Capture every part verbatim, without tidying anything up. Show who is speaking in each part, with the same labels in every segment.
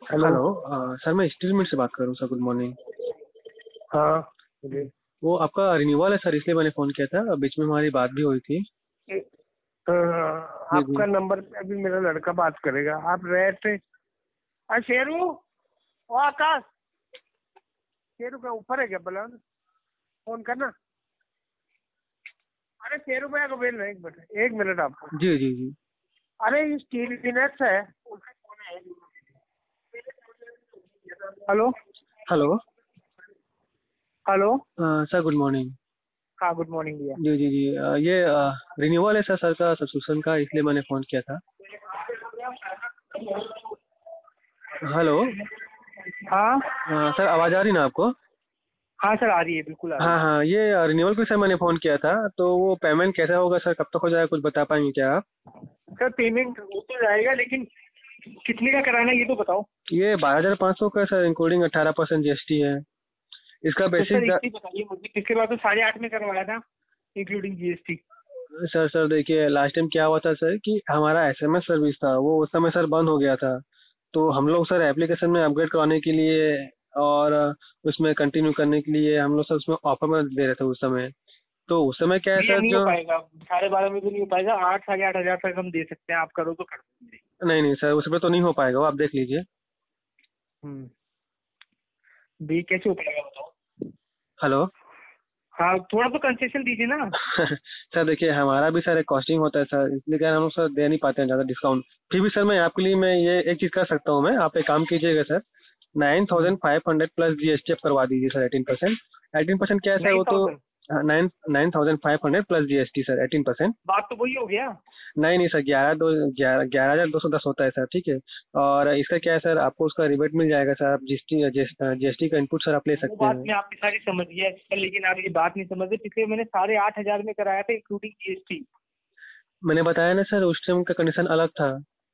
Speaker 1: Hello.
Speaker 2: Hello. अ, sir मैं steel mill से बात कर रहा हूँ सर। Good morning.
Speaker 1: हाँ जी।
Speaker 2: वो आपका रिन्यूअल है सर, इसलिए मैंने फ़ोन किया था। बीच में हमारी बात भी हुई थी।
Speaker 1: अ,
Speaker 2: जी जी।
Speaker 1: आपका नंबर पे अभी मेरा लड़का बात करेगा। आप रहते अरे शेरू, ओ आकाश, शेरू का ऊपर है क्या? बोला ना, फोन करना। अरे शेरू भैया को बोल रहे हैं, एक मिनट एक मिनट आपको।
Speaker 2: जी जी जी।
Speaker 1: अरे ये स्टील विनेक्स है। हेलो।
Speaker 2: हेलो।
Speaker 1: हेलो।
Speaker 2: अ, सर गुड मॉर्निंग।
Speaker 1: हाँ गुड मॉर्निंग भैया।
Speaker 2: जी जी जी। अ, ये रिन्यूअल है सर सर का सब्सक्रिप्शन का, इसलिए मैंने फ़ोन किया था। हेलो।
Speaker 1: हाँ
Speaker 2: अ, सर आवाज़ आ रही ना आपको?
Speaker 1: हाँ सर, आ रही है, बिल्कुल आ रही
Speaker 2: हाँ
Speaker 1: है।
Speaker 2: हाँ, ये रिन्यूअल के सर मैंने फ़ोन किया था। तो वो पेमेंट कैसा होगा सर, कब तक हो जाएगा, कुछ बता पाएंगे क्या आप?
Speaker 1: सर पेमेंट हो तो जाएगा, लेकिन कितने का कराना है ये तो बताओ।
Speaker 2: ये बारह हज़ार पाँच सौ का सर, इंक्लूडिंग अट्ठारह परसेंट जी एस टी है। इसका
Speaker 1: तो सर
Speaker 2: बेसिक।
Speaker 1: एक चीज बताइए मुझे, पिछले बार तो साढ़े आठ में करवाया था इंक्लूडिंग जीएसटी।
Speaker 2: सर सर देखिए, लास्ट टाइम क्या हुआ था सर कि हमारा एस एम एस सर्विस था, वो उस समय सर बंद हो गया था। तो हम लोग सर एप्लीकेशन में अपग्रेड करवाने के लिए और उसमें कंटिन्यू करने के लिए हम लोग सर उसमें ऑफर में दे रहे थे उस समय। तो उस समय क्या है
Speaker 1: भैया
Speaker 2: सर
Speaker 1: नहीं हो
Speaker 2: जो।
Speaker 1: पाएगा, साढ़े बारह में तो नहीं हो पाएगा। आठ साढ़े आठ हजार तक हम दे सकते हैं, आप करो तो कर देंगे।
Speaker 2: नहीं नहीं सर, उस पर तो नहीं हो पाएगा, वो आप देख लीजिए।
Speaker 1: हम्म। भी कैसे हो पाएगा बताओ।
Speaker 2: हेलो।
Speaker 1: हाँ थोड़ा तो कंसेशन दीजिए ना।
Speaker 2: सर देखिए, हमारा भी सर एक कॉस्टिंग होता है सर, इसलिए क्या है, हम लोग सर दे नहीं पाते हैं ज़्यादा डिस्काउंट। फिर भी सर मैं आपके लिए मैं ये एक चीज़ कर सकता हूँ। मैं आप एक काम कीजिएगा sir, nine
Speaker 1: hmm.
Speaker 2: Thousand five hundred plus G S T आप करवा दीजिए sir, eighteen percent. Eighteen percent क्या है सर,
Speaker 1: नाइन
Speaker 2: वो तो
Speaker 1: thousand
Speaker 2: nine nine thousand five hundred plus G S T sir, eighteen percent.
Speaker 1: बात तो वही हो गया।
Speaker 2: नहीं नहीं सर, ग्यारह दो ग्यारह ग्यारह हज़ार दो सौ दस होता है सर, ठीक है। और इसका क्या है सर, आपको उसका रिबेट मिल जाएगा सर, आप G S T G S T का इनपुट सर आप ले
Speaker 1: वो
Speaker 2: सकते
Speaker 1: बात
Speaker 2: हैं।
Speaker 1: मैं आपकी सारी समझ गया सर, लेकिन आप ये बात नहीं समझते। पिछले मैंने साढ़े आठ हजार में कराया था इंक्लूडिंग जीएसटी।
Speaker 2: मैंने बताया ना सर, उस टाइम का कंडीशन अलग था।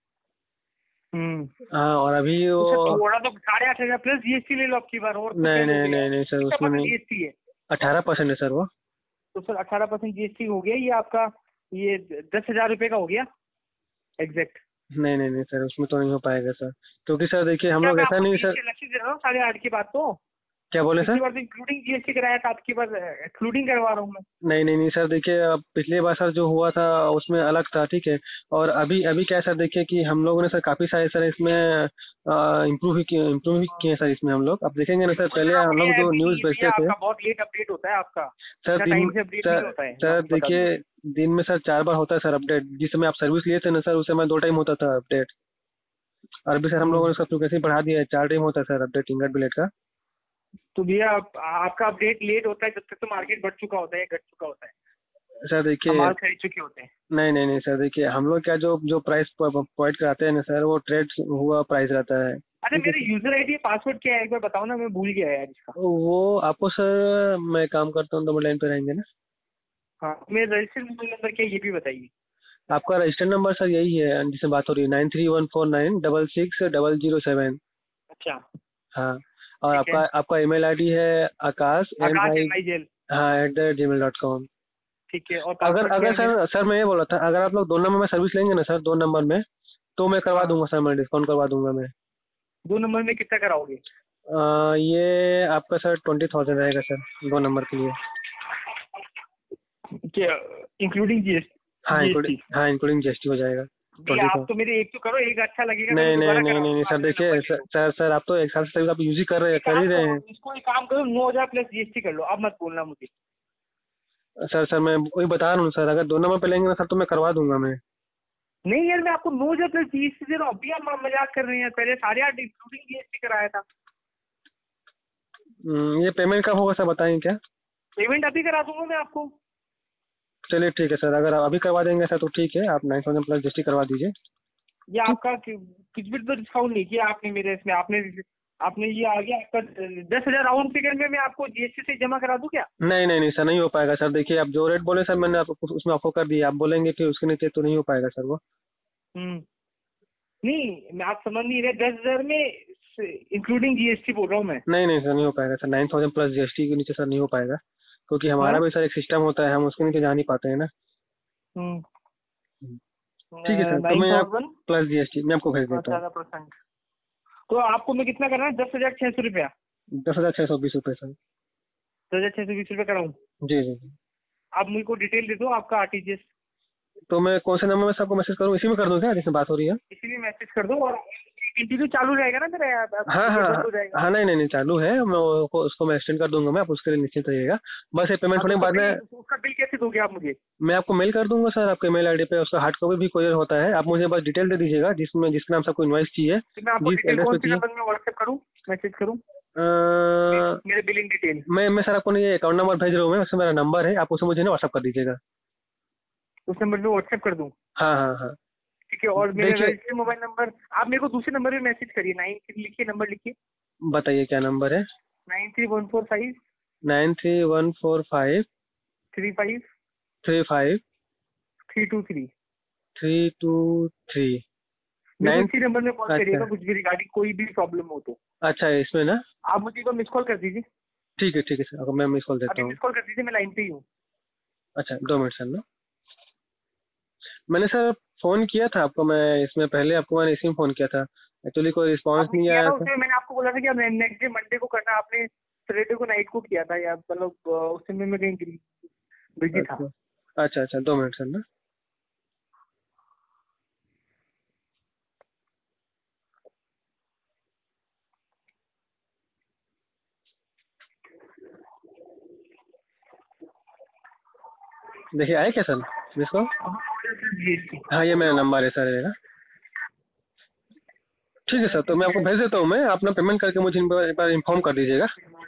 Speaker 1: हम्म।
Speaker 2: हाँ, और अभी
Speaker 1: तो सर
Speaker 2: वो।
Speaker 1: थोड़ा तो साढ़े आठ हजार प्लस जीएसटी ले लो आपकी बार, और तो क्या
Speaker 2: नहीं नहीं
Speaker 1: लोगे यार।
Speaker 2: नहीं नहीं सर,
Speaker 1: कितना
Speaker 2: उसमें
Speaker 1: परसेंट
Speaker 2: नहीं।
Speaker 1: जीएसटी है?
Speaker 2: अठारह परसेंट है सर वो।
Speaker 1: तो सर अठारह परसेंट जीएसटी हो गया ये आपका। ये दस हजार रुपये का हो गया एग्जैक्ट।
Speaker 2: नहीं नहीं नहीं सर, उसमें तो नहीं हो पाएगा सर। क्योंकि सर देखिए, हम
Speaker 1: क्या
Speaker 2: लोग
Speaker 1: मैं
Speaker 2: ऐसा
Speaker 1: आपको
Speaker 2: नहीं सर।
Speaker 1: जीएसटी अलग से दे रहा हूँ साढ़े आठ के बाद तो।
Speaker 2: क्या बोले सर?
Speaker 1: पिछली बार तो इंक्लूडिंग जीएसटी कराया था, आपकी बार एक्सक्लूडिंग करवा रहा हूँ मैं।
Speaker 2: नहीं नहीं नहीं सर, देखिए अब पिछली बार सर जो हुआ था उसमें अलग था, ठीक है। और अभी अभी क्या है सर, देखिए कि हम लोगों ने सर काफ़ी सारे सर इसमें इम्प्रूव भी किए इम्प्रूव भी किए हैं सर इसमें हम लोग। अब देखेंगे ना सर, पहले
Speaker 1: उतना
Speaker 2: हम लोग
Speaker 1: बढ़िया
Speaker 2: जो
Speaker 1: ऐप ही नहीं
Speaker 2: न्यूज़
Speaker 1: है भैया,
Speaker 2: भेजते थे।
Speaker 1: आपका बहुत लेट अपडेट होता है आपका।
Speaker 2: सर
Speaker 1: इतना
Speaker 2: दिन
Speaker 1: टाइम से अपडेट नहीं
Speaker 2: सर
Speaker 1: होता है, मैं
Speaker 2: सर
Speaker 1: आपको बता दूं।
Speaker 2: देखिए, दिन में सर चार बार होता है सर अपडेट। जिस समय आप सर्विस लिए थे ना सर, उस समय दो टाइम होता था अपडेट। और अभी सर हम लोगों
Speaker 1: हम्म।
Speaker 2: ने उसका फ्रीक्वेंसी बढ़ा दिया है, चार टाइम होता है सर अपडेट इंगट बिलेट का।
Speaker 1: तो भैया आप, आपका अपडेट लेट होता है जब तक तो मार्केट बढ़ चुका होता है, घट चुका होता है।
Speaker 2: सर
Speaker 1: हम
Speaker 2: देखिए।
Speaker 1: माल खरीद चुके होते हैं।
Speaker 2: नहीं नहीं नहीं सर, देखिए हम लोग क्या जो जो प्राइस प्रोवाइड कराते हैं ना सर, वो ट्रेड हुआ प्राइस रहता है,
Speaker 1: अरे
Speaker 2: ठीक है
Speaker 1: मेरे
Speaker 2: सर।
Speaker 1: यूजर आईडी पासवर्ड क्या है एक बार बताओ ना, मैं भूल गया यार इसका।
Speaker 2: तो वो आपको सर, मैं काम करता हूँ, डबल लाइन पे रहेंगे ना।
Speaker 1: हाँ मेरा रजिस्टर्ड मोबाइल नंबर क्या है ये भी बताइए।
Speaker 2: आपका रजिस्टर्ड नंबर सर यही है जिससे बात हो रही है, nine three one four nine double six double zero seven.
Speaker 1: अच्छा।
Speaker 2: हाँ। और
Speaker 1: ठीक है।
Speaker 2: आपका आपका ईमेल आईडी है Akash M
Speaker 1: Akash
Speaker 2: I.
Speaker 1: M I जेल।
Speaker 2: हाँ, at the rate Gmail dot com.
Speaker 1: ठीक है, और
Speaker 2: अगर
Speaker 1: पासवर्ड क्या
Speaker 2: अगर
Speaker 1: है मेरा?
Speaker 2: सर सर मैं ये बोला था, अगर आप लोग दो नंबर में सर्विस लेंगे ना सर, दो नंबर में, तो मैं करवा
Speaker 1: हाँ।
Speaker 2: दूंगा सर, मैं डिस्काउंट करवा दूंगा मैं।
Speaker 1: दो नंबर में कितना कराओगे?
Speaker 2: आ, ये आपका सर ट्वेंटी थाउजेंड रहेगा सर, दो नंबर के लिए।
Speaker 1: क्या इंक्लूडिंग जीएसटी?
Speaker 2: हाँ इंक्लूडिंग
Speaker 1: जीएसटी।
Speaker 2: हाँ इंक्लूडिंग जी एस टी हो जाएगा।
Speaker 1: जी
Speaker 2: ट्वेंटी
Speaker 1: आप
Speaker 2: थाउजेंड
Speaker 1: तो मेरे एक तो करो, एक अच्छा लगेगा तो मैं
Speaker 2: नहीं नहीं
Speaker 1: दोबारा
Speaker 2: नहीं
Speaker 1: करा
Speaker 2: नहीं नहीं
Speaker 1: दूंगा,
Speaker 2: सर,
Speaker 1: आप मेरा
Speaker 2: देखिए
Speaker 1: नंबर ले
Speaker 2: सर
Speaker 1: लो।
Speaker 2: सर सर, आप तो एक साल से सर्विस आप यूज ही कर रहे
Speaker 1: तो
Speaker 2: हैं,
Speaker 1: एक
Speaker 2: कर
Speaker 1: काम
Speaker 2: ही रहे
Speaker 1: करो,
Speaker 2: हैं।
Speaker 1: इसको एक काम करो, नौ हजार प्लस जीएसटी कर लो, अब मत बोलना मुझे।
Speaker 2: सर सर मैं वही बता रहा हूँ सर, अगर दो नंबर पे लेंगे ना सर, तो मैं करवा दूंगा मैं।
Speaker 1: नहीं यार, मैं आपको नौ हजार प्लस जीएसटी दे रहा हूँ, अभी आप मजाक कर रहे हैं यार, पहले साढ़े आठ इंक्लूडिंग जीएसटी कराया था।
Speaker 2: हम्म, ये पेमेंट कब होगा सर, बताएंगे क्या?
Speaker 1: पेमेंट अभी करा दूंगा मैं आपको।
Speaker 2: चलिए ठीक है सर, अगर आप अभी करवा देंगे सर तो ठीक है, आप nine thousand plus G S T करवा दीजिए।
Speaker 1: ये
Speaker 2: ठीक।
Speaker 1: आपका कि- कुछ भी तो डिस्काउंट नहीं किया आपने मेरे इसमें। आपने आपने ये आ गया आपका दस हजार राउंड फिगर में मैं आपको जीएसटी से जमा करा दूं क्या?
Speaker 2: नहीं नहीं नहीं सर, नहीं हो पाएगा सर। देखिए, आप जो रेट बोले सर, मैंने आपको उसमें आपको कर दिया। आप बोलेंगे कि उसके नीचे, तो नहीं हो पाएगा सर वो।
Speaker 1: हम्म। नहीं मैं आप समझ नहीं रहे, दस हजार में इंक्लूडिंग जीएसटी बोल रहा हूँ मैं।
Speaker 2: नहीं नहीं सर, नहीं हो पाएगा sir, nine thousand plus G S T के नीचे सर नहीं हो पाएगा। क्योंकि
Speaker 1: हाँ।
Speaker 2: हमारा भी सर एक सिस्टम होता है, हम उसके नीचे जा नहीं पाते हैं ना।
Speaker 1: हम्म।
Speaker 2: ठीक है सर, तो
Speaker 1: नाइन
Speaker 2: मैं आप
Speaker 1: thousand
Speaker 2: plus G S T मैं आपको भेज देता हूँ।
Speaker 1: अठारह परसेंट तो आपको मैं कितना करना है? दस हजार छह सौ रुपया
Speaker 2: दस हजार छह सौ बीस रुपये सर।
Speaker 1: दस हजार छह सौ बीस रुपये कराऊँ?
Speaker 2: जी जी जी।
Speaker 1: आप मुझे को डिटेल दे दो आपका आरटीजीएस।
Speaker 2: तो मैं कौन से नंबर में आपको मैसेज करूँ? इसी में कर दूँ क्या जिसमें बात हो रही है?
Speaker 1: इसी में मैसेज कर दो। और इंटरव्यू चालू रहेगा ना मेरा?
Speaker 2: हाँ हाँ हाँ, नहीं नहीं नहीं चालू है, मैं वो- उसको मैं एक्सटेंड कर दूंगा, मैं आप उसके लिए निश्चित रहिएगा। बस ये पेमेंट होने के बाद में
Speaker 1: उसका बिल कैसे दोगे आप मुझे?
Speaker 2: मैं आपको मेल कर दूंगा सर, आपके मेल आईडी पे उसका हार्ड कॉपी भी कोरियर होता है। आप मुझे बस डिटेल दे दीजिएगा जिसमें जिसके नाम से आपको इनवॉइस चाहिए,
Speaker 1: मैं आपको
Speaker 2: जिस
Speaker 1: डिटेल
Speaker 2: एड्रेस
Speaker 1: कौन
Speaker 2: पे
Speaker 1: से
Speaker 2: चाहिए।
Speaker 1: नंबर में व्हाट्सएप करूँ, मैसेज करूँ?
Speaker 2: अ,
Speaker 1: मेरे बिलिंग डिटेल
Speaker 2: मैं मैं सर आपको नहीं ये अकाउंट नंबर भेज रहा हूँ, मैं उसमें मेरा नंबर है, आप उसे मुझे ना व्हाट्सअप कर दीजिएगा।
Speaker 1: उस नंबर पे व्हाट्सएप कर दूँ?
Speaker 2: हाँ हाँ हाँ
Speaker 1: ठीक है। और मेरा
Speaker 2: देखिए-
Speaker 1: रजिस्टर्ड मोबाइल नंबर आप मेरे को दूसरे नंबर पे मैसेज करिए। नाइन लिखिए, नंबर लिखिए।
Speaker 2: बताइए क्या नंबर है?
Speaker 1: Nine three one four five
Speaker 2: nine three one four five
Speaker 1: three five
Speaker 2: three five
Speaker 1: three two three
Speaker 2: three two three
Speaker 1: मेरे
Speaker 2: नाइन।
Speaker 1: को इसी नंबर में कॉल
Speaker 2: अच्छा
Speaker 1: करिएगा कुछ भी रिगार्डिंग कोई भी प्रॉब्लम हो तो।
Speaker 2: अच्छा इसमें ना,
Speaker 1: आप मुझे एक मिस कॉल कर दीजिए।
Speaker 2: ठीक है ठीक है सर, अगर मैं मिस कॉल देता
Speaker 1: अभी
Speaker 2: हूँ।
Speaker 1: मिस कॉल कर दीजिए, मैं लाइन पे ही हूँ।
Speaker 2: अच्छा दो मिनट सर ना, मैंने सर फोन किया था आपको, मैं इसमें पहले आपको मैंने इसी में फोन किया था, एक्चुअली कोई रिस्पांस
Speaker 1: आपने
Speaker 2: नहीं
Speaker 1: किया
Speaker 2: आया
Speaker 1: था
Speaker 2: था।
Speaker 1: उसमें, मैंने आपको बोला था कि नेक्स्ट डे मंडे को करना, आपने सैटरडे को नाइट को किया था या मतलब उस समय में कहीं बिजी था।
Speaker 2: अच्छा अच्छा अच्छा दो मिनट सर ना, देखिए आए क्या सर जिसको? हाँ ये मेरा नंबर है सर मेरा। ठीक है सर, तो मैं आपको भेज देता हूँ, मैं अपना पेमेंट करके मुझे इन पर एक बार इन्फॉर्म कर दीजिएगा।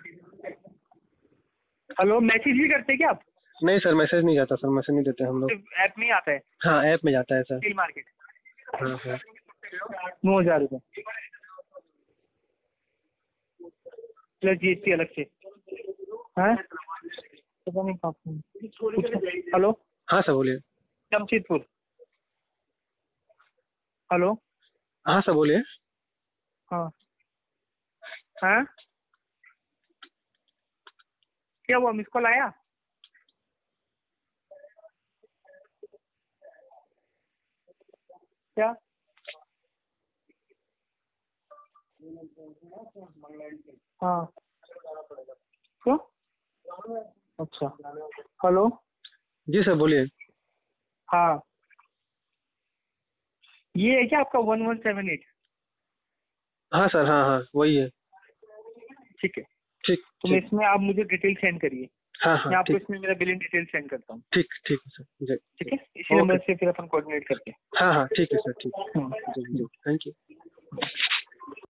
Speaker 1: हेलो, मैसेज भी करते हैं क्या आप?
Speaker 2: नहीं सर मैसेज नहीं जाता सर, मैसेज नहीं देते हम लोग।
Speaker 1: सिर्फ ऐप में ही आता है?
Speaker 2: हाँ ऐप में जाता है सर।
Speaker 1: Steel market.
Speaker 2: हाँ सर।
Speaker 1: नौ हजार रुपये प्लस जीएसटी अलग से है। पता नहीं कहाँ। हेलो
Speaker 2: हाँ सर बोलिए।
Speaker 1: जमशेदपुर। हेलो
Speaker 2: हाँ सर बोलिए।
Speaker 1: हाँ हाँ क्या हुआ, मिस कॉल आया? क्या? हाँ क्यों? अच्छा हेलो।
Speaker 2: जी सर बोलिए।
Speaker 1: हाँ ये है क्या आपका वन वन सेवन एट?
Speaker 2: हाँ सर हाँ हाँ वही है।
Speaker 1: ठीक है।
Speaker 2: ठीक
Speaker 1: तो मैं इसमें आप मुझे डिटेल सेंड करिए।
Speaker 2: हाँ
Speaker 1: मैं
Speaker 2: हाँ
Speaker 1: आपको
Speaker 2: ठीक
Speaker 1: इसमें मेरा बिलिंग डिटेल सेंड करता हूँ।
Speaker 2: ठीक ठीक है सर जी।
Speaker 1: ठीक है, इसी नंबर से फिर अपन कोऑर्डिनेट करते हैं।
Speaker 2: हाँ हाँ ठीक है सर ठीक है।
Speaker 1: हम्म।
Speaker 2: Thank you.